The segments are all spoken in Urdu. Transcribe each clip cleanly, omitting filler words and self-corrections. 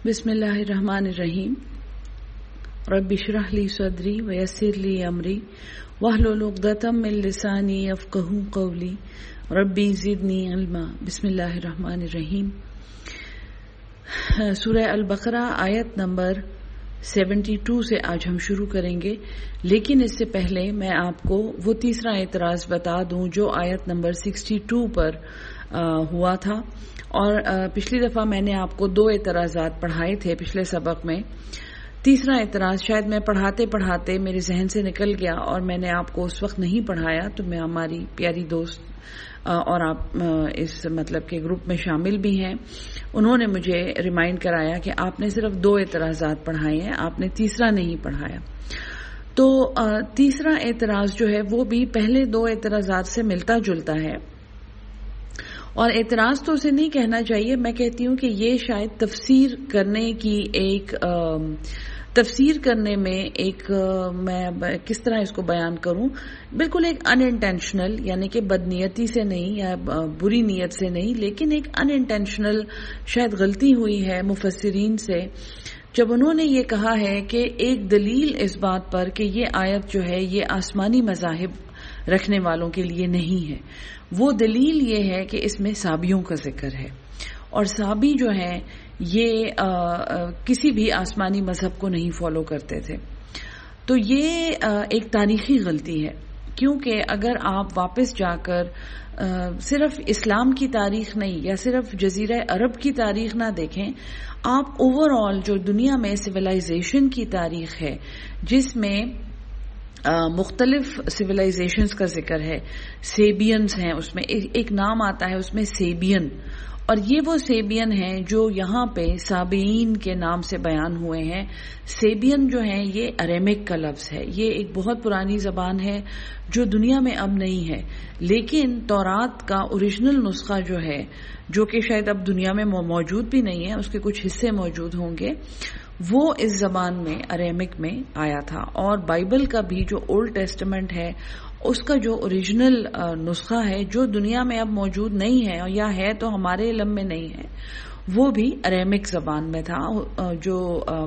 बिस्मिल्लाहिर्रहमानिर्रहीम रब्बि इश्रह ली सदरी वयस्सिर ली अमरी वहलुल उक़दतम मिन लिसानी यफ़क़हू क़ौली रब्बी ज़िदनी इल्मा। बिस्मिल्लाहिर्रहमानिर्रहीम। सूरह अल-बक़रा आयत नंबर 72 से आज हम शुरू करेंगे, लेकिन इससे पहले मैं आपको वो तीसरा एतराज़ बता दूं जो आयत नंबर 62 पर हुआ था। और पिछली दफ़ा मैंने आपको 2 एतराज़ात पढ़ाए थे पिछले सबक में। तीसरा एतराज़ शायद मैं पढ़ाते पढ़ाते मेरे जहन से निकल गया और मैंने आपको उस वक्त नहीं पढ़ाया, तो मैं हमारी प्यारी दोस्त और आप इस मतलब के ग्रुप में शामिल भी हैं, उन्होंने मुझे रिमाइंड कराया कि आपने सिर्फ 2 एतराज़ात पढ़ाए हैं, आपने तीसरा नहीं पढ़ाया। तो तीसरा एतराज़ जो है वो भी पहले 2 एतराज़ात से मिलता जुलता है। और एतराज़ तो उसे नहीं कहना चाहिए, मैं कहती हूँ कि ये शायद तफसीर करने में एक मैं किस तरह इसको बयान करूं, बिल्कुल एक अनइंटेंशनल, यानी कि बदनीयती से नहीं या बुरी नीयत से नहीं, लेकिन एक अनइंटेंशनल शायद गलती हुई है मुफस्सिरीन से, जब उन्होंने ये कहा है कि एक दलील इस बात पर कि ये आयत जो है ये आसमानी मज़ाहिब रखने वालों के लिए नहीं है। वो दलील ये है कि इसमें साबियों का जिक्र है, और साबी जो है ये किसी भी आसमानी मजहब को नहीं फॉलो करते थे। तो ये एक तारीखी गलती है, क्योंकि अगर आप वापस जाकर सिर्फ इस्लाम की तारीख नहीं या सिर्फ जजीरा अरब की तारीख ना देखें, आप ओवरऑल जो दुनिया में सिविलाइजेशन की तारीख है जिसमें मुख्तलिफ सिविलाइजेशंस का जिक्र है, सेबियंस हैं, उसमें एक नाम आता है उसमें सेबियन, और ये वो सेबियन हैं जो यहाँ पे साबीन के नाम से बयान हुए हैं। सेबियन जो है ये अरेमिक का लफ्ज है, ये एक बहुत पुरानी जबान है जो दुनिया में अब नहीं है, लेकिन तौरात का ओरिजिनल नुस्खा जो है, जो कि शायद अब दुनिया में मौजूद भी नहीं है, उसके कुछ हिस्से मौजूद होंगे, वो इस जबान में अरेमिक में आया था। और बाइबल का भी जो ओल्ड टेस्टामेंट है उसका जो ओरिजिनल नुस्खा है जो दुनिया में अब मौजूद नहीं है, या है तो हमारे इल्म में नहीं है, वो भी अरेमिक जबान में था। जो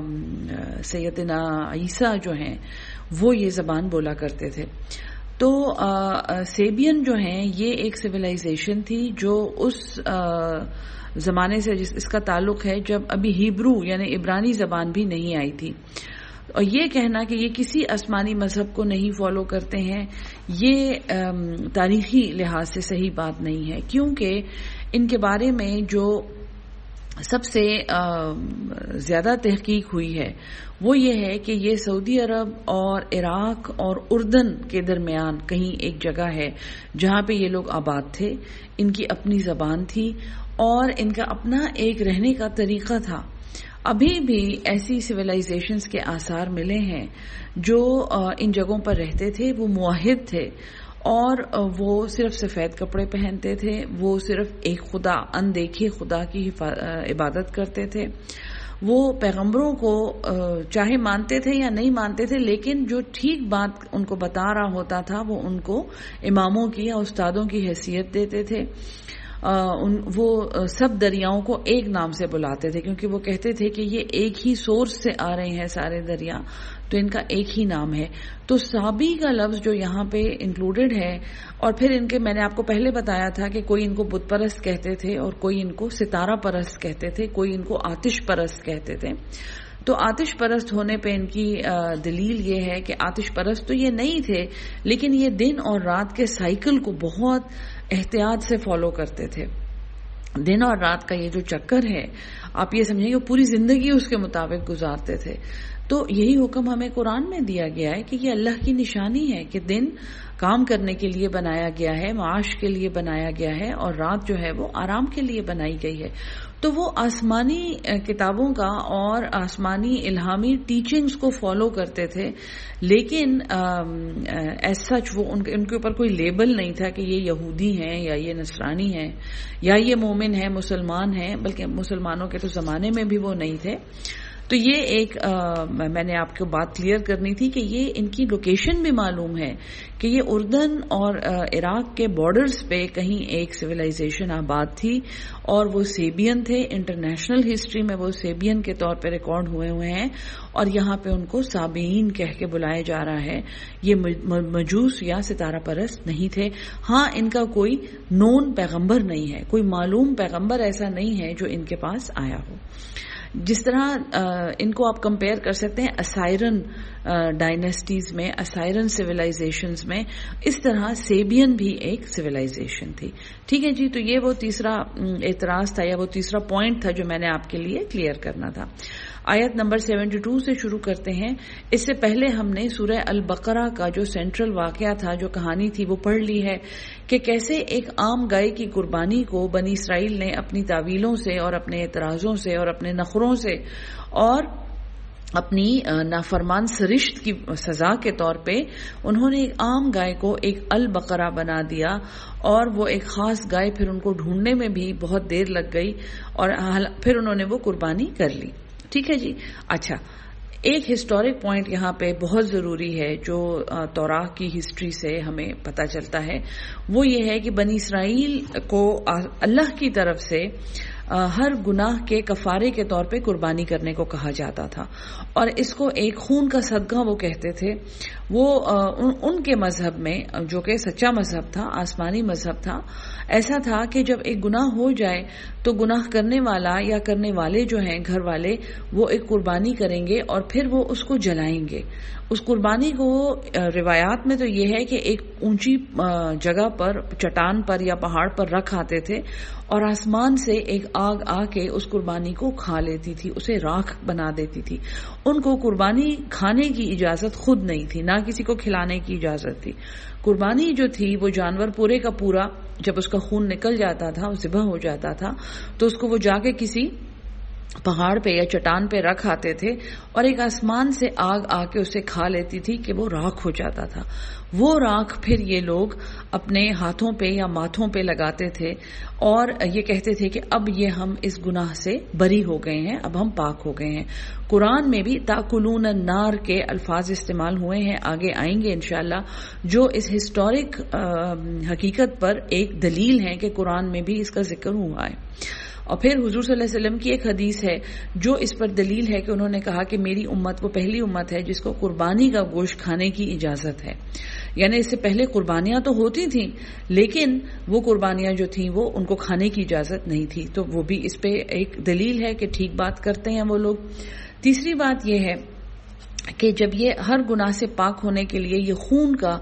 सैयदना ईसा जो हैं वो ये जबान बोला करते थे। तो सेबियन जो हैं ये एक सिविलाइजेशन थी जो उस जमाने से इसका ताल्लुक है जब अभी हिब्रू यानी इब्रानी जबान भी नहीं आई थी। और ये कहना कि ये किसी आसमानी मजहब को नहीं फॉलो करते हैं, ये तारीखी लिहाज से सही बात नहीं है, क्योंकि इनके बारे में जो सबसे ज्यादा तहकीक हुई है वो ये है कि ये सऊदी अरब और इराक और उर्दन के दरमियान कहीं एक जगह है जहां पे ये लोग आबाद थे, इनकी अपनी जबान थी और इनका अपना एक रहने का तरीका था। अभी भी ऐसी सिविलाइजेशंस के आसार मिले हैं जो इन जगहों पर रहते थे, वो मुवाहिद थे और वो सिर्फ सफेद कपड़े पहनते थे, वो सिर्फ एक खुदा, अनदेखे खुदा की इबादत करते थे। वो पैगंबरों को चाहे मानते थे या नहीं मानते थे, लेकिन जो ठीक बात उनको बता रहा होता था वो उनको इमामों की या उस्तादों की हैसियत देते थे। वो सब दरियाओं को एक नाम से बुलाते थे, क्योंकि वो कहते थे कि ये एक ही सोर्स से आ रहे हैं सारे दरिया, तो इनका एक ही नाम है। तो साबी का लफ्ज जो यहाँ पे इंक्लूडेड है, और फिर इनके मैंने आपको पहले बताया था कि कोई इनको बुत परस्त कहते थे और कोई इनको सितारा परस्त कहते थे, कोई इनको आतिश परस्त कहते थे। तो आतिश परस्त होने पे इनकी दलील ये है कि आतिश परस्त तो ये नहीं थे, लेकिन ये दिन और रात के साइकिल को बहुत एहतियात से फॉलो करते थे। दिन और रात का ये जो चक्कर है, आप ये समझेंगे पूरी जिंदगी उसके मुताबिक गुजारते थे। तो यही हुक्म हमें कुरान में दिया गया है कि ये अल्लाह की निशानी है कि दिन काम करने के लिए बनाया गया है, माश के लिए बनाया गया है, और रात जो है वो आराम के लिए बनाई गई है। तो वो आसमानी किताबों का और आसमानी इल्हामी टीचिंग्स को फॉलो करते थे, लेकिन एज सच वो उनके ऊपर कोई लेबल नहीं था कि ये यहूदी हैं या ये नसरानी हैं या ये मोमिन है, मुसलमान हैं, बल्कि मुसलमानों के तो जमाने में भी वो नहीं थे। تو یہ ایک میں نے آپ کو بات کلیئر کرنی تھی کہ یہ ان کی لوکیشن بھی معلوم ہے کہ یہ اردن اور عراق کے بارڈرز پہ کہیں ایک سویلائزیشن آباد تھی اور وہ سیبین تھے. انٹرنیشنل ہسٹری میں وہ سیبین کے طور پہ ریکارڈ ہوئے ہیں اور یہاں پہ ان کو سابئین کہہ کے بلایا جا رہا ہے. یہ مجوس یا ستارہ پرست نہیں تھے. ہاں ان کا کوئی نون پیغمبر نہیں ہے, کوئی معلوم پیغمبر ایسا نہیں ہے جو ان کے پاس آیا ہو. جس طرح ان کو آپ کمپیئر کر سکتے ہیں اسائرن ڈائنیسٹیز میں, اسائرن سویلائزیشنز میں, اس طرح سیبین بھی ایک سویلائزیشن تھی. ٹھیک ہے جی, تو یہ وہ تیسرا اعتراض تھا یا وہ تیسرا پوائنٹ تھا جو میں نے آپ کے لیے کلیئر کرنا تھا. آیت نمبر 72 سے شروع کرتے ہیں. اس سے پہلے ہم نے سورہ البقرہ کا جو سینٹرل واقعہ تھا, جو کہانی تھی, وہ پڑھ لی ہے کہ کیسے ایک عام گائے کی قربانی کو بنی اسرائیل نے اپنی تعویلوں سے اور اپنے اعتراضوں سے اور اپنے نخروں سے اور اپنی نافرمان سرشت کی سزا کے طور پہ انہوں نے ایک عام گائے کو ایک البقرہ بنا دیا, اور وہ ایک خاص گائے پھر ان کو ڈھونڈنے میں بھی بہت دیر لگ گئی اور پھر انہوں نے وہ قربانی کر لی. ٹھیک ہے جی. اچھا, ایک ہسٹورک پوائنٹ یہاں پہ بہت ضروری ہے جو توراہ کی ہسٹری سے ہمیں پتہ چلتا ہے, وہ یہ ہے کہ بنی اسرائیل کو اللہ کی طرف سے ہر گناہ کے کفارے کے طور پہ قربانی کرنے کو کہا جاتا تھا, اور اس کو ایک خون کا صدقہ وہ کہتے تھے. وہ ان کے مذہب میں, جو کہ سچا مذہب تھا, آسمانی مذہب تھا, ایسا تھا کہ جب ایک گناہ ہو جائے تو گناہ کرنے والا یا کرنے والے جو ہیں گھر والے, وہ ایک قربانی کریں گے اور پھر وہ اس کو جلائیں گے. اس قربانی کو روایات میں تو یہ ہے کہ ایک اونچی جگہ پر, چٹان پر یا پہاڑ پر رکھ آتے تھے اور آسمان سے ایک آگ آ کے اس قربانی کو کھا لیتی تھی, اسے راکھ بنا دیتی تھی. ان کو قربانی کھانے کی اجازت خود نہیں تھی, نہ کسی کو کھلانے کی اجازت تھی. قربانی جو تھی وہ جانور پورے کا پورا جب اس کا خون نکل جاتا تھا, ذبح ہو جاتا تھا, تو اس کو وہ جا کے کسی پہاڑ پہ یا چٹان پہ رکھ آتے تھے اور ایک آسمان سے آگ آ کے اسے کھا لیتی تھی کہ وہ راکھ ہو جاتا تھا. وہ راکھ پھر یہ لوگ اپنے ہاتھوں پہ یا ماتھوں پہ لگاتے تھے اور یہ کہتے تھے کہ اب یہ ہم اس گناہ سے بری ہو گئے ہیں, اب ہم پاک ہو گئے ہیں. قرآن میں بھی تاکلون النار کے الفاظ استعمال ہوئے ہیں, آگے آئیں گے انشاءاللہ, جو اس ہسٹورک حقیقت پر ایک دلیل ہے کہ قرآن میں بھی اس کا ذکر ہوا ہے. اور پھر حضور صلی اللہ علیہ وسلم کی ایک حدیث ہے جو اس پر دلیل ہے کہ انہوں نے کہا کہ میری امت وہ پہلی امت ہے جس کو قربانی کا گوشت کھانے کی اجازت ہے. یعنی اس سے پہلے قربانیاں تو ہوتی تھیں لیکن وہ قربانیاں جو تھیں وہ ان کو کھانے کی اجازت نہیں تھی. تو وہ بھی اس پہ ایک دلیل ہے کہ ٹھیک بات کرتے ہیں وہ لوگ. تیسری بات یہ ہے کہ جب یہ ہر گناہ سے پاک ہونے کے لیے یہ خون کا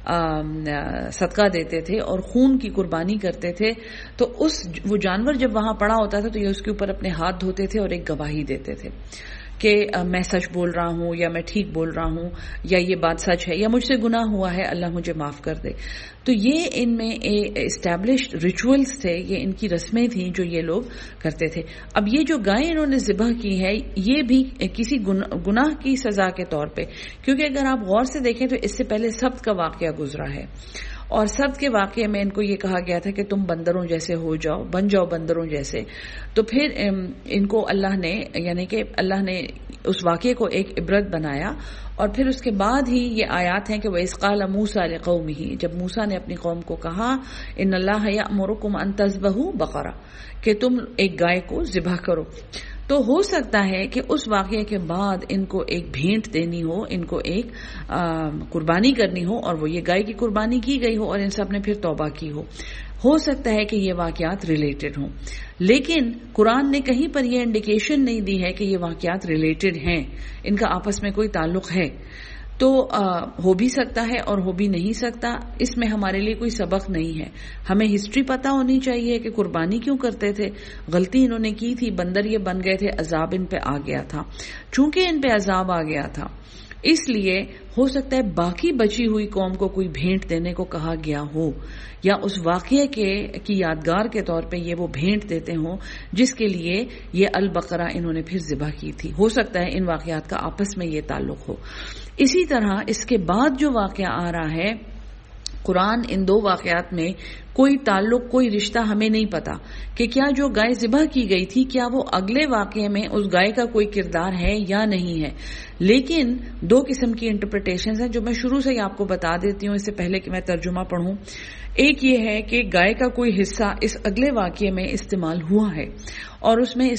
صدقہ دیتے تھے اور خون کی قربانی کرتے تھے, تو وہ جانور جب وہاں پڑا ہوتا تھا تو یہ اس کے اوپر اپنے ہاتھ دھوتے تھے اور ایک گواہی دیتے تھے کہ میں سچ بول رہا ہوں یا میں ٹھیک بول رہا ہوں یا یہ بات سچ ہے یا مجھ سے گناہ ہوا ہے, اللہ مجھے معاف کر دے. تو یہ ان میں اسٹیبلشڈ ریچولز تھے, یہ ان کی رسمیں تھیں جو یہ لوگ کرتے تھے. اب یہ جو گائے انہوں نے ذبح کی ہے یہ بھی کسی گناہ کی سزا کے طور پہ, کیونکہ اگر آپ غور سے دیکھیں تو اس سے پہلے سبت کا واقعہ گزرا ہے اور سبت کے واقعے میں ان کو یہ کہا گیا تھا کہ تم بندروں جیسے ہو جاؤ, بن جاؤ بندروں جیسے. تو پھر ان کو اللہ نے, یعنی کہ اللہ نے اس واقعے کو ایک عبرت بنایا اور پھر اس کے بعد ہی یہ آیات ہیں کہ وَإِذْ قَالَ مُوسَىٰ لِقَوْمِهِ, جب موسیٰ نے اپنی قوم کو کہا إِنَّ اللَّهَ يَأْمُرُكُمْ أَن تَذْبَحُوا بَقَرَةً, کہ تم ایک گائے کو ذبح کرو. تو ہو سکتا ہے کہ اس واقعے کے بعد ان کو ایک بھینٹ دینی ہو, ان کو ایک قربانی کرنی ہو اور وہ یہ گائے کی قربانی کی گئی ہو اور ان سب نے پھر توبہ کی ہو سکتا ہے کہ یہ واقعات ریلیٹڈ ہوں. لیکن قرآن نے کہیں پر یہ انڈیکیشن نہیں دی ہے کہ یہ واقعات ریلیٹڈ ہیں, ان کا آپس میں کوئی تعلق ہے. تو ہو بھی سکتا ہے اور ہو بھی نہیں سکتا, اس میں ہمارے لیے کوئی سبق نہیں ہے. ہمیں ہسٹری پتہ ہونی چاہیے کہ قربانی کیوں کرتے تھے. غلطی انہوں نے کی تھی, بندر یہ بن گئے تھے, عذاب ان پہ آ گیا تھا. چونکہ ان پہ عذاب آ گیا تھا اس لیے ہو سکتا ہے باقی بچی ہوئی قوم کو کوئی بھینٹ دینے کو کہا گیا ہو, یا اس واقعے کی یادگار کے طور پہ یہ وہ بھینٹ دیتے ہوں جس کے لیے یہ البقرہ انہوں نے پھر ذبح کی تھی. ہو سکتا ہے ان واقعات کا آپس میں یہ تعلق ہو. اسی طرح اس کے بعد جو واقعہ آ رہا ہے قرآن ان دو واقعات میں کوئی تعلق، کوئی رشتہ ہمیں نہیں پتا کہ کیا جو گائے ذبح کی گئی تھی کیا وہ اگلے واقعے میں اس گائے کا کوئی کردار ہے یا نہیں ہے. لیکن دو قسم کی انٹرپریٹیشنز ہیں جو میں شروع سے ہی آپ کو بتا دیتی ہوں اس سے پہلے کہ میں ترجمہ پڑھوں. ایک یہ ہے کہ گائے کا کوئی حصہ اس اگلے واقعے میں استعمال ہوا ہے اور اس میں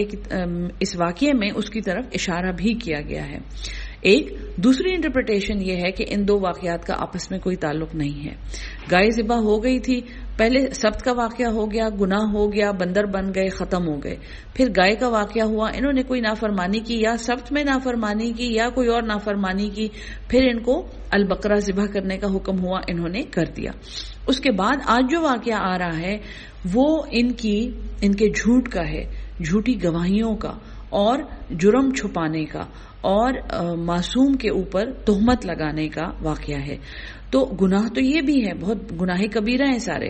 اس واقعے میں اس کی طرف اشارہ بھی کیا گیا ہے. ایک دوسری انٹرپریٹیشن یہ ہے کہ ان دو واقعات کا آپس میں کوئی تعلق نہیں ہے. گائے ذبح ہو گئی تھی، پہلے سبت کا واقعہ ہو گیا، گناہ ہو گیا، بندر بن گئے، ختم ہو گئے. پھر گائے کا واقعہ ہوا، انہوں نے کوئی نافرمانی کی، یا سبت میں نافرمانی کی یا کوئی اور نافرمانی کی، پھر ان کو البقرہ ذبح کرنے کا حکم ہوا، انہوں نے کر دیا. اس کے بعد آج جو واقعہ آ رہا ہے وہ ان کے جھوٹ کا ہے، جھوٹی گواہیوں کا اور جرم چھپانے کا اور معصوم کے اوپر تہمت لگانے کا واقعہ ہے. تو گناہ تو یہ بھی ہے، بہت گناہ کبیرہ ہیں سارے،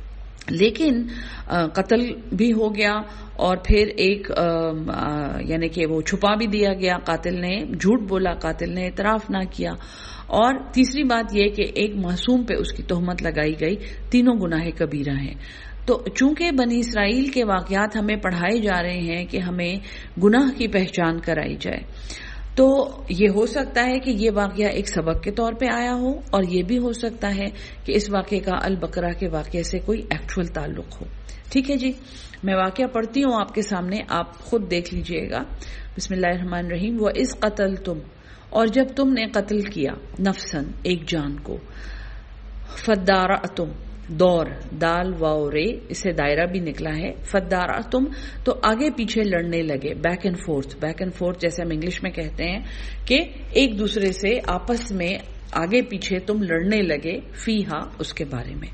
لیکن قتل بھی ہو گیا اور پھر ایک یعنی کہ وہ چھپا بھی دیا گیا، قاتل نے جھوٹ بولا، قاتل نے اعتراف نہ کیا، اور تیسری بات یہ کہ ایک معصوم پہ اس کی تہمت لگائی گئی. تینوں گناہ کبیرہ ہیں. تو چونکہ بنی اسرائیل کے واقعات ہمیں پڑھائے جا رہے ہیں کہ ہمیں گناہ کی پہچان کرائی جائے، تو یہ ہو سکتا ہے کہ یہ واقعہ ایک سبق کے طور پہ آیا ہو، اور یہ بھی ہو سکتا ہے کہ اس واقعے کا البقرہ کے واقعے سے کوئی ایکچوئل تعلق ہو. ٹھیک ہے جی، میں واقعہ پڑھتی ہوں آپ کے سامنے، آپ خود دیکھ لیجئے گا. بسم اللہ الرحمن الرحیم. وَإِذْ قَتَلْتُمْ، اور جب تم نے قتل کیا، نفسن، ایک جان کو، فَدَّارَأْتُمْ، دور، دال واو رے، اسے دائرہ بھی نکلا ہے، فَدَّارَأْتُمْ، تو آگے پیچھے لڑنے لگے، بیک اینڈ فورتھ جیسے ہم انگلش میں کہتے ہیں کہ ایک دوسرے سے آپس میں آگے پیچھے تم لڑنے لگے، فیہا، اس کے بارے میں.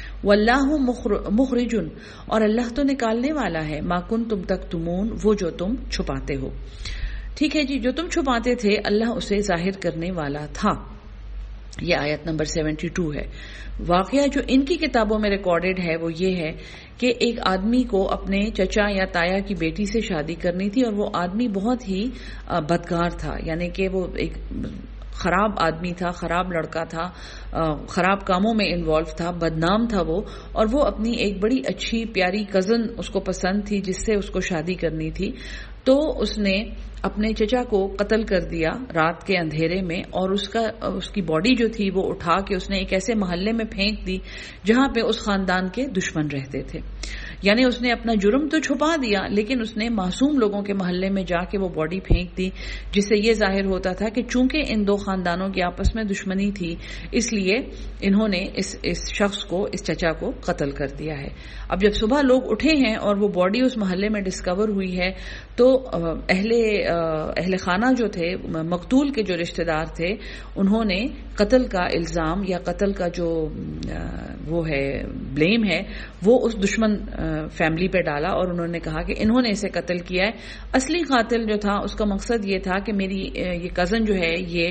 واللہ مخرجن، اور اللہ تو نکالنے والا ہے، ما کنتم تکتمون، وہ جو تم چھپاتے ہو. ٹھیک ہے جی، جو تم چھپاتے تھے اللہ اسے ظاہر کرنے والا تھا. یہ آیت نمبر 72 ہے. واقعہ جو ان کی کتابوں میں ریکارڈڈ ہے وہ یہ ہے کہ ایک آدمی کو اپنے چچا یا تایا کی بیٹی سے شادی کرنی تھی، اور وہ آدمی بہت ہی بدکار تھا، یعنی کہ وہ ایک خراب آدمی تھا، خراب لڑکا تھا، خراب کاموں میں انوالو تھا، بدنام تھا وہ، اور وہ اپنی ایک بڑی اچھی پیاری کزن اس کو پسند تھی جس سے اس کو شادی کرنی تھی. تو اس نے اپنے چچا کو قتل کر دیا رات کے اندھیرے میں، اور اس کی باڈی جو تھی وہ اٹھا کے اس نے ایک ایسے محلے میں پھینک دی جہاں پہ اس خاندان کے دشمن رہتے تھے. یعنی اس نے اپنا جرم تو چھپا دیا، لیکن اس نے معصوم لوگوں کے محلے میں جا کے وہ باڈی پھینک دی، جس سے یہ ظاہر ہوتا تھا کہ چونکہ ان دو خاندانوں کی آپس میں دشمنی تھی، اس لیے انہوں نے اس شخص کو، اس چچا کو قتل کر دیا ہے. اب جب صبح لوگ اٹھے ہیں اور وہ باڈی اس محلے میں ڈسکور ہوئی ہے، تو اہل خانہ جو تھے، مقتول کے جو رشتہ دار تھے، انہوں نے قتل کا الزام یا قتل کا جو وہ ہے بلیم ہے وہ اس دشمن فیملی پہ ڈالا، اور انہوں نے کہا کہ انہوں نے اسے قتل کیا ہے. اصلی قاتل جو تھا اس کا مقصد یہ تھا کہ میری یہ کزن جو ہے یہ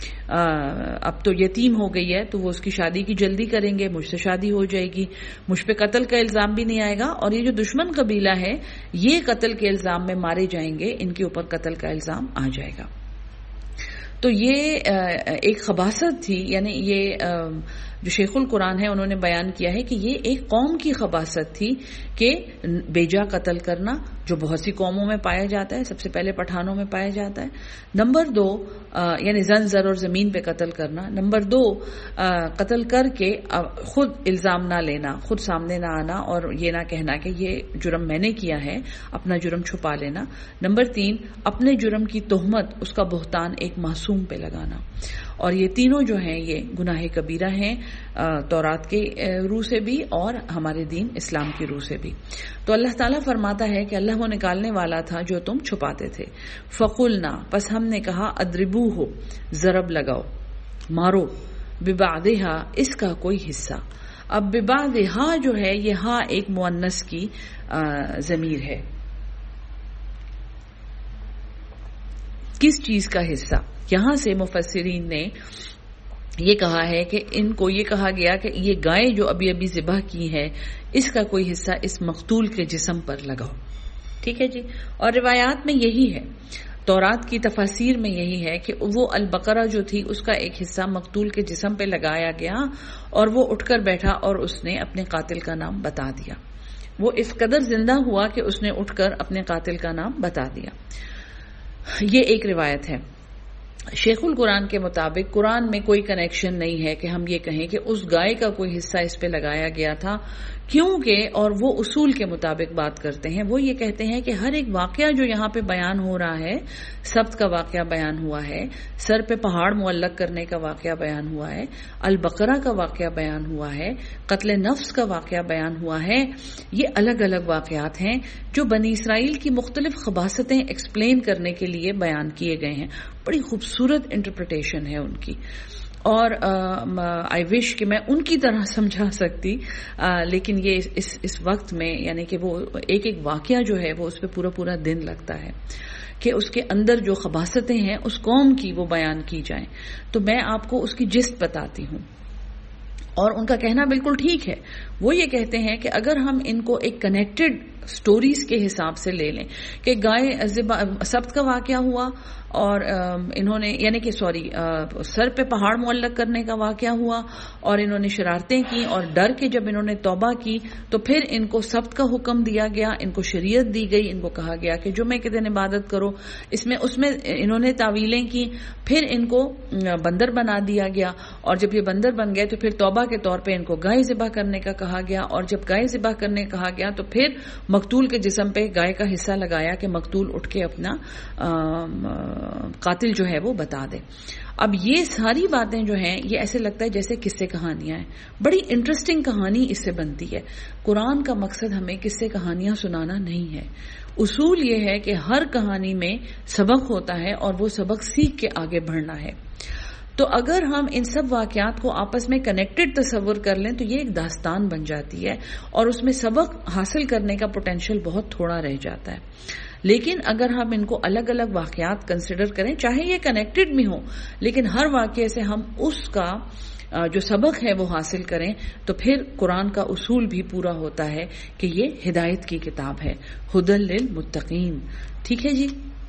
اب تو یتیم ہو گئی ہے، تو وہ اس کی شادی کی جلدی کریں گے، مجھ سے شادی ہو جائے گی، مجھ پہ قتل کا الزام بھی نہیں آئے گا، اور یہ جو دشمن قبیلہ ہے یہ قتل کے الزام میں مارے جائیں گے، ان کے اوپر قتل کا الزام آ جائے گا. تو یہ ایک خباثت تھی، یعنی یہ جو شیخ القرآن ہے انہوں نے بیان کیا ہے کہ یہ ایک قوم کی خباثت تھی کہ بیجا قتل کرنا، جو بہت سی قوموں میں پایا جاتا ہے، سب سے پہلے پٹھانوں میں پایا جاتا ہے. نمبر 2 یعنی زن زر اور زمین پہ قتل کرنا. نمبر 2 قتل کر کے خود الزام نہ لینا، خود سامنے نہ آنا اور یہ نہ کہنا کہ یہ جرم میں نے کیا ہے، اپنا جرم چھپا لینا. نمبر 3 اپنے جرم کی تہمت، اس کا بہتان ایک معصوم پہ لگانا. اور یہ تینوں جو ہیں یہ گناہ کبیرہ ہیں، تورات کے روح سے بھی اور ہمارے دین اسلام کی روح سے بھی. تو اللہ تعالیٰ فرماتا ہے کہ اللہ وہ نکالنے والا تھا جو تم چھپاتے تھے. فقلنا، پس ہم نے کہا، اضربوہ، ضرب لگاؤ، مارو، ببعضھا، اس کا کوئی حصہ. اب ببعضھا جو ہے یہ ہاں ایک مؤنث کی ضمیر ہے. کس چیز کا حصہ؟ یہاں سے مفسرین نے یہ کہا ہے کہ ان کو یہ کہا گیا کہ یہ گائے جو ابھی ابھی ذبح کی ہے اس کا کوئی حصہ اس مقتول کے جسم پر لگاؤ. ٹھیک ہے جی. اور روایات میں یہی ہے. تورات کی تفاسیر میں یہی ہے کہ وہ البقرہ جو تھی اس کا ایک حصہ مقتول کے جسم پہ لگایا گیا اور وہ اٹھ کر بیٹھا اور اس نے اپنے قاتل کا نام بتا دیا. وہ اس قدر زندہ ہوا کہ اس نے اٹھ کر اپنے قاتل کا نام بتا دیا. یہ ایک روایت ہے. شیخ القرآن کے مطابق قرآن میں کوئی کنیکشن نہیں ہے کہ ہم یہ کہیں کہ اس گائے کا کوئی حصہ اس پہ لگایا گیا تھا، کیونکہ اور وہ اصول کے مطابق بات کرتے ہیں. وہ یہ کہتے ہیں کہ ہر ایک واقعہ جو یہاں پہ بیان ہو رہا ہے، سبت کا واقعہ بیان ہوا ہے، سر پہ پہاڑ معلق کرنے کا واقعہ بیان ہوا ہے، البقرہ کا واقعہ بیان ہوا ہے، قتل نفس کا واقعہ بیان ہوا ہے. یہ الگ الگ واقعات ہیں جو بنی اسرائیل کی مختلف خباثتیں ایکسپلین کرنے کے لیے بیان کیے گئے ہیں. بڑی خوبصورت انٹرپریٹیشن ہے ان کی، اور آئی وش کہ میں ان کی طرح سمجھا سکتی، لیکن یہ اس وقت میں یعنی کہ وہ ایک ایک واقعہ جو ہے وہ اس پہ پورا پورا دن لگتا ہے کہ اس کے اندر جو خباثتیں ہیں اس قوم کی وہ بیان کی جائیں. تو میں آپ کو اس کی جست بتاتی ہوں، اور ان کا کہنا بالکل ٹھیک ہے. وہ یہ کہتے ہیں کہ اگر ہم ان کو ایک کنیکٹڈ سٹوریز کے حساب سے لے لیں کہ گائے سبت کا واقعہ ہوا اور انہوں نے یعنی کہ سر پہ پہاڑ معلق کرنے کا واقعہ ہوا اور انہوں نے شرارتیں کی اور ڈر کے جب انہوں نے توبہ کی تو پھر ان کو سبت کا حکم دیا گیا، ان کو شریعت دی گئی، ان کو کہا گیا کہ جمعے کے دن عبادت کرو. اس میں انہوں نے تعویلیں کی، پھر ان کو بندر بنا دیا گیا، اور جب یہ بندر بن گئے تو پھر توبہ کے طور پہ ان کو گائے ذبح کرنے کا کہا گیا، اور جب گائے ذبح کرنے کہا گیا تو پھر مقتول کے جسم پہ گائے کا حصہ لگایا کہ مقتول اٹھ کے اپنا قاتل جو ہے وہ بتا دے. اب یہ ساری باتیں جو ہیں یہ ایسے لگتا ہے جیسے قصے کہانیاں ہیں. بڑی انٹرسٹنگ کہانی اس سے بنتی ہے. قرآن کا مقصد ہمیں قصے کہانیاں سنانا نہیں ہے. اصول یہ ہے کہ ہر کہانی میں سبق ہوتا ہے اور وہ سبق سیکھ کے آگے بڑھنا ہے. تو اگر ہم ان سب واقعات کو آپس میں کنیکٹڈ تصور کر لیں تو یہ ایک داستان بن جاتی ہے اور اس میں سبق حاصل کرنے کا پوٹینشیل بہت تھوڑا رہ جاتا ہے. لیکن اگر ہم ان کو الگ الگ واقعات کنسیڈر کریں، چاہے یہ کنیکٹڈ بھی ہوں، لیکن ہر واقعے سے ہم اس کا جو سبق ہے وہ حاصل کریں تو پھر قرآن کا اصول بھی پورا ہوتا ہے کہ یہ ہدایت کی کتاب ہے، ھدی للمتقین. ٹھیک ہے جی.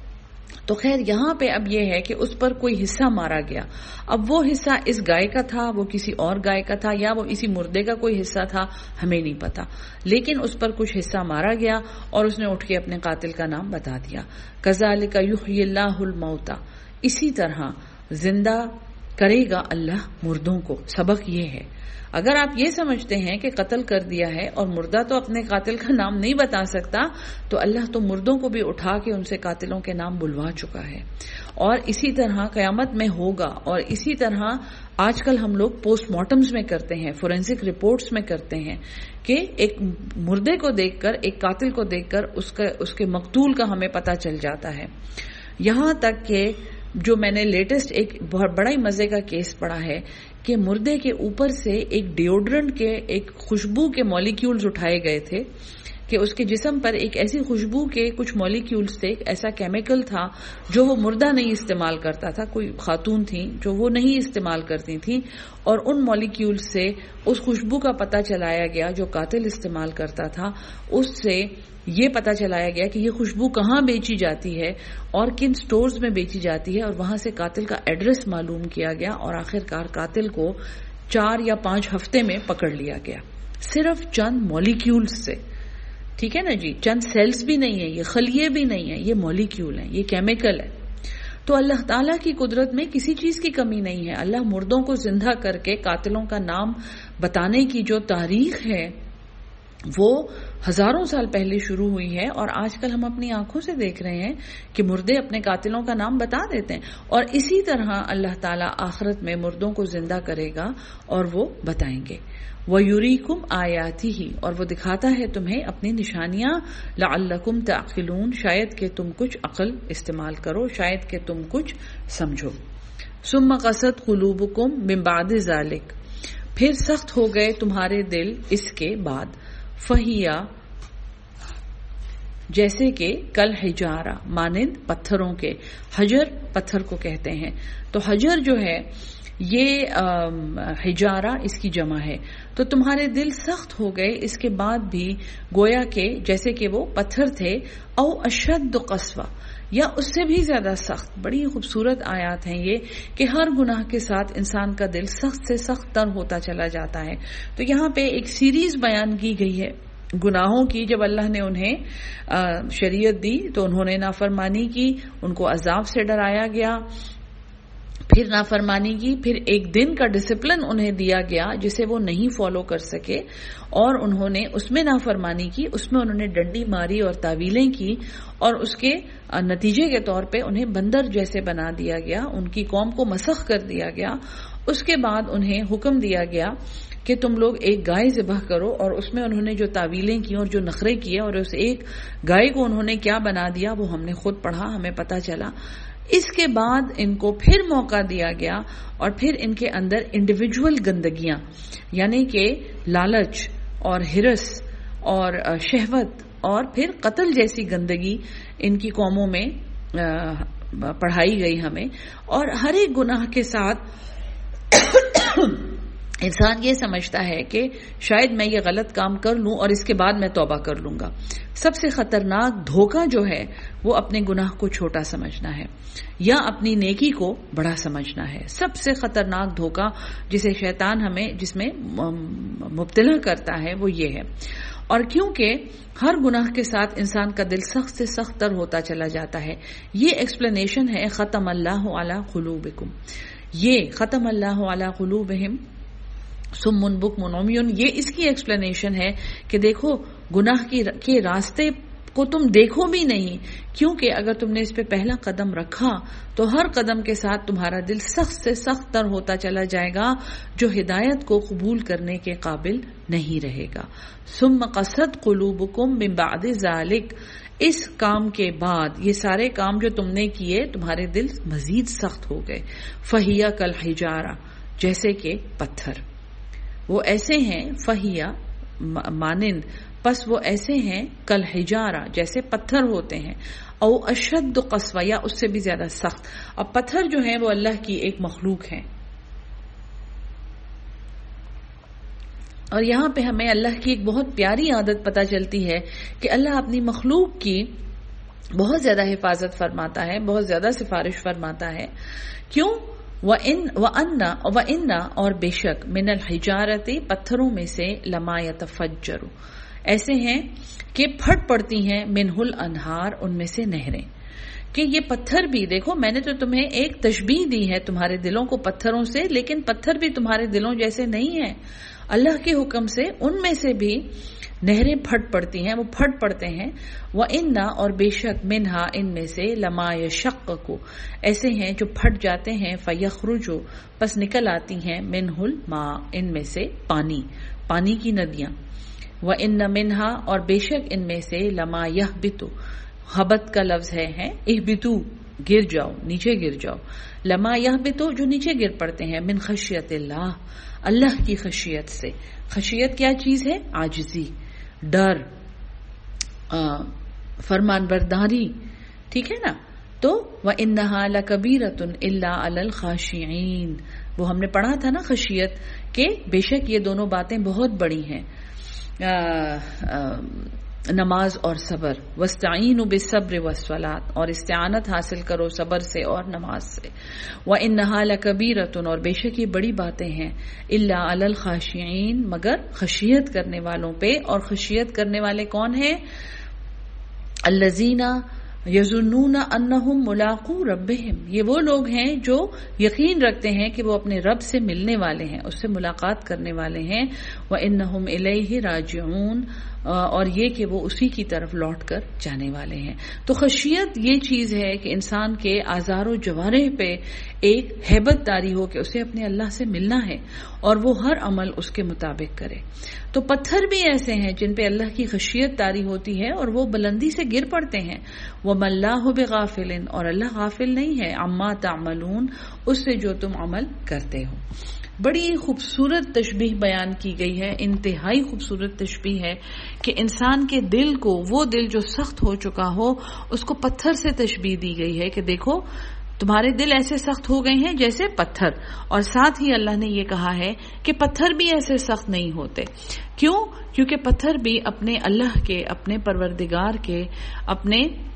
تو خیر یہاں پہ اب یہ ہے کہ اس پر کوئی حصہ مارا گیا. اب وہ حصہ اس گائے کا تھا، وہ کسی اور گائے کا تھا، یا وہ اسی مردے کا کوئی حصہ تھا، ہمیں نہیں پتا، لیکن اس پر کچھ حصہ مارا گیا اور اس نے اٹھ کے اپنے قاتل کا نام بتا دیا. کذالک یحیی اللہ الموتى، اسی طرح زندہ کرے گا اللہ مردوں کو. سبق یہ ہے. اگر آپ یہ سمجھتے ہیں کہ قتل کر دیا ہے اور مردہ تو اپنے قاتل کا نام نہیں بتا سکتا، تو اللہ تو مردوں کو بھی اٹھا کے ان سے قاتلوں کے نام بلوا چکا ہے. اور اسی طرح قیامت میں ہوگا، اور اسی طرح آج کل ہم لوگ پوسٹ مارٹمز میں کرتے ہیں، فورینسک رپورٹس میں کرتے ہیں کہ ایک مردے کو دیکھ کر، ایک قاتل کو دیکھ کر اس کے مقتول کا ہمیں پتہ چل جاتا ہے. یہاں تک کہ جو میں نے لیٹسٹ ایک بہت بڑا ہی مزے کا کیس پڑھا ہے کہ مردے کے اوپر سے ایک ڈیوڈرنٹ کے ایک خوشبو کے مالیکیولز اٹھائے گئے تھے کہ اس کے جسم پر ایک ایسی خوشبو کے کچھ مالیکیولز تھے، ایسا کیمیکل تھا جو وہ مردہ نہیں استعمال کرتا تھا. کوئی خاتون تھیں جو وہ نہیں استعمال کرتی تھیں، اور ان مالیکیولز سے اس خوشبو کا پتہ چلایا گیا جو قاتل استعمال کرتا تھا. اس سے یہ پتہ چلایا گیا کہ یہ خوشبو کہاں بیچی جاتی ہے اور کن سٹورز میں بیچی جاتی ہے، اور وہاں سے قاتل کا ایڈریس معلوم کیا گیا، اور آخرکار قاتل کو 4 یا 5 ہفتے میں پکڑ لیا گیا صرف چند مالیکیولز سے. ٹھیک ہے نا جی. چند سیلز بھی نہیں ہیں، یہ خلیے بھی نہیں ہیں، یہ مالیکیول ہیں، یہ کیمیکل ہے. تو اللہ تعالیٰ کی قدرت میں کسی چیز کی کمی نہیں ہے. اللہ مردوں کو زندہ کر کے قاتلوں کا نام بتانے کی جو تاریخ ہے وہ ہزاروں سال پہلے شروع ہوئی ہے، اور آج کل ہم اپنی آنکھوں سے دیکھ رہے ہیں کہ مردے اپنے قاتلوں کا نام بتا دیتے ہیں. اور اسی طرح اللہ تعالیٰ آخرت میں مردوں کو زندہ کرے گا اور وہ بتائیں گے. وَيُرِيكُمْ آيَاتِهِ، اور وہ دکھاتا ہے تمہیں اپنی نشانیاں. لَعَلَّكُمْ تَعْقِلُونَ، شاید کہ تم کچھ عقل استعمال کرو، شاید کہ تم کچھ سمجھو. ثُمَّ قَسَتْ قُلُوبُكُمْ مِن بَعْدِ ذَلِكَ، پھر سخت ہو گئے تمہارے دل اس کے بعد. فہیا، جیسے کہ کل حجارہ، مانند پتھروں کے. حجر پتھر کو کہتے ہیں. تو حجر جو ہے یہ حجارہ اس کی جمع ہے. تو تمہارے دل سخت ہو گئے اس کے بعد بھی، گویا کہ جیسے کہ وہ پتھر تھے. او اشد قسوہ، یا اس سے بھی زیادہ سخت. بڑی خوبصورت آیات ہیں یہ کہ ہر گناہ کے ساتھ انسان کا دل سخت سے سخت تر ہوتا چلا جاتا ہے. تو یہاں پہ ایک سیریز بیان کی گئی ہے گناہوں کی. جب اللہ نے انہیں شریعت دی تو انہوں نے نافرمانی کی, ان کو عذاب سے ڈرایا گیا, پھر نافرمانی کی, پھر ایک دن کا ڈسپلن انہیں دیا گیا جسے وہ نہیں فالو کر سکے, اور انہوں نے اس میں نافرمانی کی, اس میں انہوں نے ڈنڈی ماری اور تعویلیں کی, اور اس کے نتیجے کے طور پہ انہیں بندر جیسے بنا دیا گیا, ان کی قوم کو مسخ کر دیا گیا. اس کے بعد انہیں حکم دیا گیا کہ تم لوگ ایک گائے ذبح کرو, اور اس میں انہوں نے جو تعویلیں کی اور جو نخرے کیے اور اس ایک گائے کو انہوں نے کیا بنا دیا وہ ہم نے خود پڑھا, ہمیں پتہ چلا. اس کے بعد ان کو پھر موقع دیا گیا اور پھر ان کے اندر انڈیویجول گندگیاں یعنی کہ لالچ اور ہرس اور شہوت اور پھر قتل جیسی گندگی ان کی قوموں میں پڑھائی گئی ہمیں. اور ہر ایک گناہ کے ساتھ انسان یہ سمجھتا ہے کہ شاید میں یہ غلط کام کر لوں اور اس کے بعد میں توبہ کر لوں گا. سب سے خطرناک دھوکہ جو ہے وہ اپنے گناہ کو چھوٹا سمجھنا ہے یا اپنی نیکی کو بڑا سمجھنا ہے. سب سے خطرناک دھوکہ جسے شیطان ہمیں جس میں مبتلا کرتا ہے وہ یہ ہے. اور کیونکہ ہر گناہ کے ساتھ انسان کا دل سخت سے سخت تر ہوتا چلا جاتا ہے, یہ ایکسپلینیشن ہے ختم اللہ علی قلوبکم. یہ ختم اللہ علی قلوبہم سم بکم عمی, یہ اس کی ایکسپلینیشن ہے کہ دیکھو گناہ کے راستے کو تم دیکھو بھی نہیں, کیونکہ اگر تم نے اس پہ پہلا قدم رکھا تو ہر قدم کے ساتھ تمہارا دل سخت سے سخت تر ہوتا چلا جائے گا جو ہدایت کو قبول کرنے کے قابل نہیں رہے گا. ثم قست قلوبکم من بعد ذلک, اس کام کے بعد یہ سارے کام جو تم نے کیے تمہارے دل مزید سخت ہو گئے. فہیا کالحجارہ, جیسے کہ پتھر. وہ ایسے ہیں فہیا مانند, پس وہ ایسے ہیں کالحجارہ جیسے پتھر ہوتے ہیں, او اشد قسوہ, یا اس سے بھی زیادہ سخت. اب پتھر جو ہیں وہ اللہ کی ایک مخلوق ہیں, اور یہاں پہ ہمیں اللہ کی ایک بہت پیاری عادت پتہ چلتی ہے کہ اللہ اپنی مخلوق کی بہت زیادہ حفاظت فرماتا ہے, بہت زیادہ سفارش فرماتا ہے. کیوں؟ وَإِنَّ اور بے شک من الحجارت, پتھروں میں سے لما یتفجر, ایسے ہیں کہ پھٹ پڑتی ہیں منہ الانہار, ان میں سے نہریں. کہ یہ پتھر بھی دیکھو, میں نے تو تمہیں ایک تشبیہ دی ہے تمہارے دلوں کو پتھروں سے, لیکن پتھر بھی تمہارے دلوں جیسے نہیں ہیں. اللہ کے حکم سے ان میں سے بھی نہریں پھٹ پڑتی ہیں, وہ پھٹ پڑتے ہیں. وَإِنَّ اور بے شک منہا, ان میں سے لما یشقق, ایسے ہیں جو پھٹ جاتے ہیں. فَيَخْرُجُ پس نکل آتی ہیں منہ الماء, ان میں سے پانی, پانی کی ندیاں. وَإِنَّ منہا اور بے شک ان میں سے لما یہبط, حبت کا لفظ ہے اہبطو, گر جاؤ, نیچے گر جاؤ. لما یہبط جو نیچے گر پڑتے ہیں. من خشیت اللہ, اللہ کی خشیت سے. خشیت کیا چیز ہے؟ عاجزی, ڈر, فرمان برداری, ٹھیک ہے نا. تو وَإِنَّهَا لَكَبِيرَةٌ إِلَّا عَلَى الْخَاشِعِينَ, وہ ہم نے پڑھا تھا نا خشیت, کہ بے شک یہ دونوں باتیں بہت بڑی ہیں, نماز اور صبر. وَاسْتَعِينُوا بِالصَّبْرِ وَالصَّلَاةِ, اور استعانت حاصل کرو صبر سے اور نماز سے. وَإِنَّهَا لَكَبِيرَةٌ اور بے شک یہ بڑی باتیں ہیں. إِلَّا عَلَى الْخَاشِعِينَ مگر خشیت کرنے والوں پہ. اور خشیت کرنے والے کون ہیں؟ الَّذِينَ یظنون انہم ملاقو ربہم, یہ وہ لوگ ہیں جو یقین رکھتے ہیں کہ وہ اپنے رب سے ملنے والے ہیں, اس سے ملاقات کرنے والے ہیں. وانہم الیہ راجعون, اور یہ کہ وہ اسی کی طرف لوٹ کر جانے والے ہیں. تو خشیت یہ چیز ہے کہ انسان کے اعضاء و جوارح پہ ایک ہیبت طاری ہو کہ اسے اپنے اللہ سے ملنا ہے اور وہ ہر عمل اس کے مطابق کرے. تو پتھر بھی ایسے ہیں جن پہ اللہ کی خشیت طاری ہوتی ہے اور وہ بلندی سے گر پڑتے ہیں. وَمَا اللَّهُ بِغَافِلٍ اور اللہ غافل نہیں ہے, عَمَّا تَعْمَلُونَ اس سے جو تم عمل کرتے ہو. بڑی خوبصورت تشبیہ بیان کی گئی ہے, انتہائی خوبصورت تشبیہ ہے کہ انسان کے دل کو, وہ دل جو سخت ہو چکا ہو, اس کو پتھر سے تشبیہ دی گئی ہے کہ دیکھو تمہارے دل ایسے سخت ہو گئے ہیں جیسے پتھر. اور ساتھ ہی اللہ نے یہ کہا ہے کہ پتھر بھی ایسے سخت نہیں ہوتے. کیوں؟ کیونکہ پتھر بھی اپنے اللہ کے, اپنے پروردگار کے, اپنے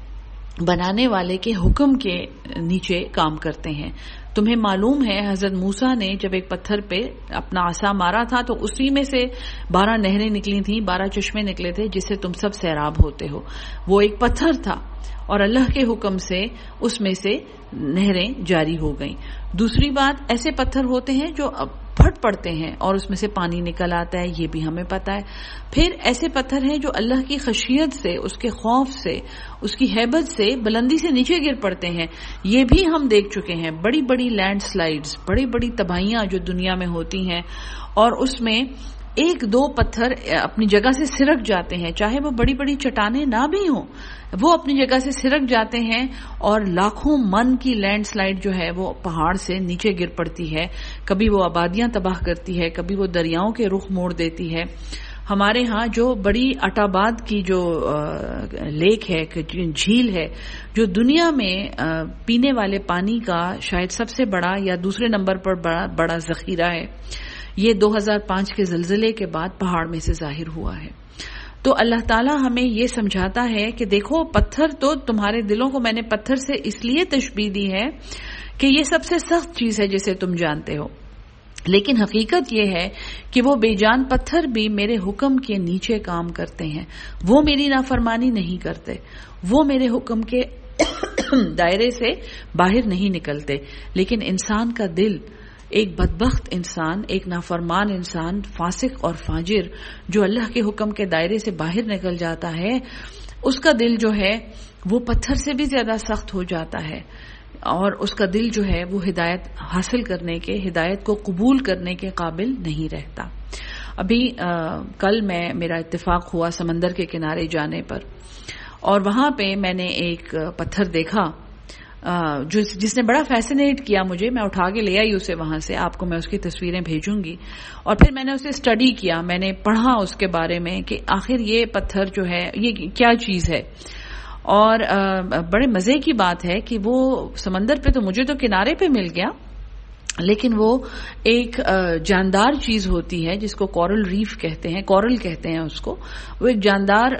بنانے والے کے حکم کے نیچے کام کرتے ہیں. تمہیں معلوم ہے حضرت موسیٰ نے جب ایک پتھر پہ اپنا عصا مارا تھا تو اسی میں سے 12 نہریں نکلی تھیں، 12 چشمے نکلے تھے جس سے تم سب سیراب ہوتے ہو. وہ ایک پتھر تھا اور اللہ کے حکم سے اس میں سے نہریں جاری ہو گئیں. دوسری بات، ایسے پتھر ہوتے ہیں جو پھٹ پڑتے ہیں اور اس میں سے پانی نکل آتا ہے، یہ بھی ہمیں پتا ہے. پھر ایسے پتھر ہیں جو اللہ کی خشیت سے، اس کے خوف سے، اس کی ہیبت سے بلندی سے نیچے گر پڑتے ہیں، یہ بھی ہم دیکھ چکے ہیں. بڑی بڑی لینڈ سلائیڈز، بڑی بڑی تباہیاں جو دنیا میں ہوتی ہیں اور اس میں ایک دو پتھر اپنی جگہ سے سرک جاتے ہیں، چاہے وہ بڑی بڑی چٹانیں نہ بھی ہوں، وہ اپنی جگہ سے سرک جاتے ہیں اور لاکھوں من کی لینڈ سلائیڈ جو ہے وہ پہاڑ سے نیچے گر پڑتی ہے. کبھی وہ آبادیاں تباہ کرتی ہے، کبھی وہ دریاؤں کے رخ موڑ دیتی ہے. ہمارے ہاں جو بڑی اٹاباد کی جو لیک ہے، جھیل ہے، جو دنیا میں پینے والے پانی کا شاید سب سے بڑا یا دوسرے نمبر پر بڑا ذخیرہ ہے، یہ 2005 کے زلزلے کے بعد پہاڑ میں سے ظاہر ہوا ہے. تو اللہ تعالیٰ ہمیں یہ سمجھاتا ہے کہ دیکھو پتھر تو تمہارے دلوں کو میں نے پتھر سے اس لیے تشبیہ دی ہے کہ یہ سب سے سخت چیز ہے جسے تم جانتے ہو، لیکن حقیقت یہ ہے کہ وہ بے جان پتھر بھی میرے حکم کے نیچے کام کرتے ہیں. وہ میری نافرمانی نہیں کرتے، وہ میرے حکم کے دائرے سے باہر نہیں نکلتے. لیکن انسان کا دل، ایک بدبخت انسان، ایک نافرمان انسان، فاسق اور فاجر جو اللہ کے حکم کے دائرے سے باہر نکل جاتا ہے، اس کا دل جو ہے وہ پتھر سے بھی زیادہ سخت ہو جاتا ہے اور اس کا دل جو ہے وہ ہدایت حاصل کرنے کے، ہدایت کو قبول کرنے کے قابل نہیں رہتا. ابھی کل میرا اتفاق ہوا سمندر کے کنارے جانے پر، اور وہاں پہ میں نے ایک پتھر دیکھا جس نے بڑا فیسینیٹ کیا مجھے. میں اٹھا کے لے آئی اسے وہاں سے، آپ کو میں اس کی تصویریں بھیجوں گی. اور پھر میں نے اسے اسٹڈی کیا، میں نے پڑھا اس کے بارے میں کہ آخر یہ پتھر جو ہے یہ کیا چیز ہے. اور بڑے مزے کی بات ہے کہ وہ سمندر پہ تو مجھے تو کنارے پہ مل گیا، لیکن وہ ایک جاندار چیز ہوتی ہے جس کو کورل ریف کہتے ہیں، کورل کہتے ہیں اس کو. وہ ایک جاندار،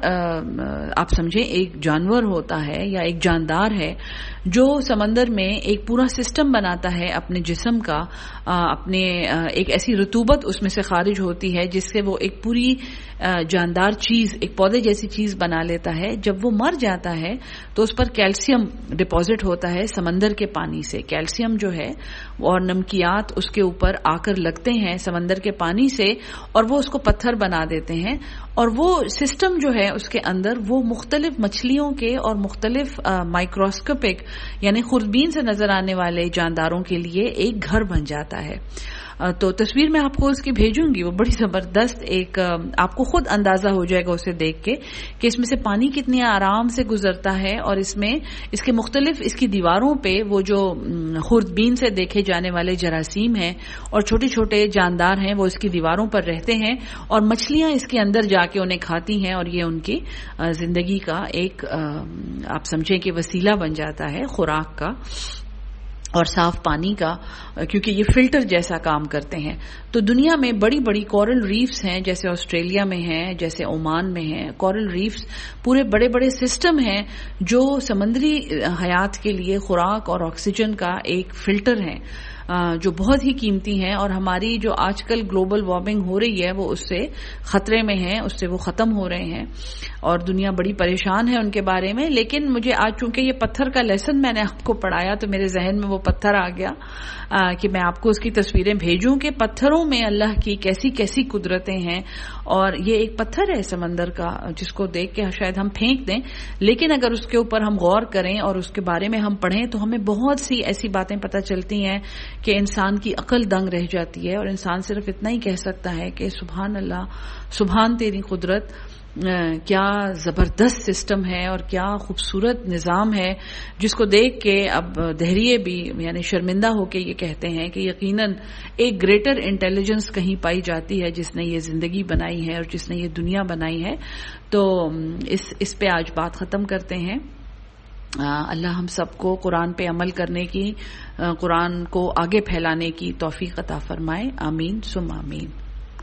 آپ سمجھیں ایک جانور ہوتا ہے یا ایک جاندار ہے جو سمندر میں ایک پورا سسٹم بناتا ہے اپنے جسم کا، اپنے ایک ایسی رطوبت اس میں سے خارج ہوتی ہے جس سے وہ ایک پوری جاندار چیز، ایک پودے جیسی چیز بنا لیتا ہے. جب وہ مر جاتا ہے تو اس پر کیلشیم ڈپازٹ ہوتا ہے سمندر کے پانی سے. کیلشیم جو ہے اور نمکیات اس کے اوپر آ کر لگتے ہیں سمندر کے پانی سے اور وہ اس کو پتھر بنا دیتے ہیں. اور وہ سسٹم جو ہے اس کے اندر وہ مختلف مچھلیوں کے اور مختلف مائکروسکوپک یعنی خوردبین سے نظر آنے والے جانداروں کے لیے ایک گھر بن جاتا ہے. تو تصویر میں آپ کو اس کی بھیجوں گی، وہ بڑی زبردست، ایک آپ کو خود اندازہ ہو جائے گا اسے دیکھ کے کہ اس میں سے پانی کتنی آرام سے گزرتا ہے. اور اس میں اس کے مختلف، اس کی دیواروں پہ وہ جو خوردبین سے دیکھے جانے والے جراثیم ہیں اور چھوٹے چھوٹے جاندار ہیں وہ اس کی دیواروں پر رہتے ہیں اور مچھلیاں اس کے اندر جا کے انہیں کھاتی ہیں اور یہ ان کی زندگی کا ایک آپ سمجھیں کہ وسیلہ بن جاتا ہے خوراک کا اور صاف پانی کا، کیونکہ یہ فلٹر جیسا کام کرتے ہیں. تو دنیا میں بڑی بڑی کورل ریفز ہیں، جیسے آسٹریلیا میں ہیں، جیسے عمان میں ہیں. کورل ریفز پورے بڑے بڑے سسٹم ہیں جو سمندری حیات کے لیے خوراک اور آکسیجن کا ایک فلٹر ہیں، جو بہت ہی قیمتی ہیں. اور ہماری جو آج کل گلوبل وارمنگ ہو رہی ہے وہ اس سے خطرے میں ہیں، اس سے وہ ختم ہو رہے ہیں اور دنیا بڑی پریشان ہے ان کے بارے میں. لیکن مجھے آج چونکہ یہ پتھر کا لیسن میں نے آپ کو پڑھایا تو میرے ذہن میں وہ پتھر آ گیا کہ میں آپ کو اس کی تصویریں بھیجوں کہ پتھروں میں اللہ کی کیسی کیسی قدرتیں ہیں. اور یہ ایک پتھر ہے سمندر کا جس کو دیکھ کے شاید ہم پھینک دیں، لیکن اگر اس کے اوپر ہم غور کریں اور اس کے بارے میں ہم پڑھیں تو ہمیں بہت سی ایسی باتیں پتہ چلتی ہیں کہ انسان کی عقل دنگ رہ جاتی ہے. اور انسان صرف اتنا ہی کہہ سکتا ہے کہ سبحان اللہ، سبحان تیری قدرت، کیا زبردست سسٹم ہے اور کیا خوبصورت نظام ہے، جس کو دیکھ کے اب دہریے بھی یعنی شرمندہ ہو کے یہ کہتے ہیں کہ یقیناً ایک گریٹر انٹیلیجنس کہیں پائی جاتی ہے جس نے یہ زندگی بنائی ہے اور جس نے یہ دنیا بنائی ہے. تو اس پہ آج بات ختم کرتے ہیں. اللہ ہم سب کو قرآن پہ عمل کرنے کی، قرآن کو آگے پھیلانے کی توفیق عطا فرمائے. آمین ثم آمین.